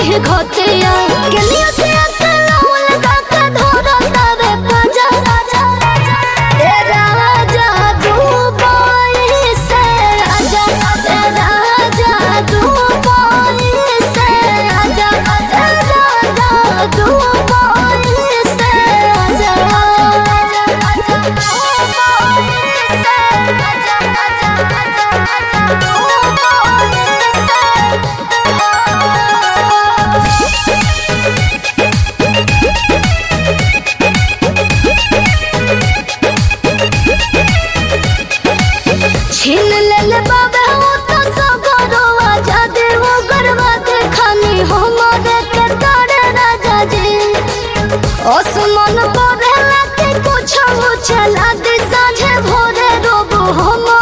है घोटिया केलिया से अकलाव लगा के धरता रे पाजा ए राजा दुबई से आजा ए राजा दुबई से आजा ए राजा दुबई से आजा छीन ले बाबे वो तो सगरो आजाद वो गरबा दे खानी हमारे के तारे राजा जी आसमान पर लगे कुछ चला दे साझे भोरे रोबो हम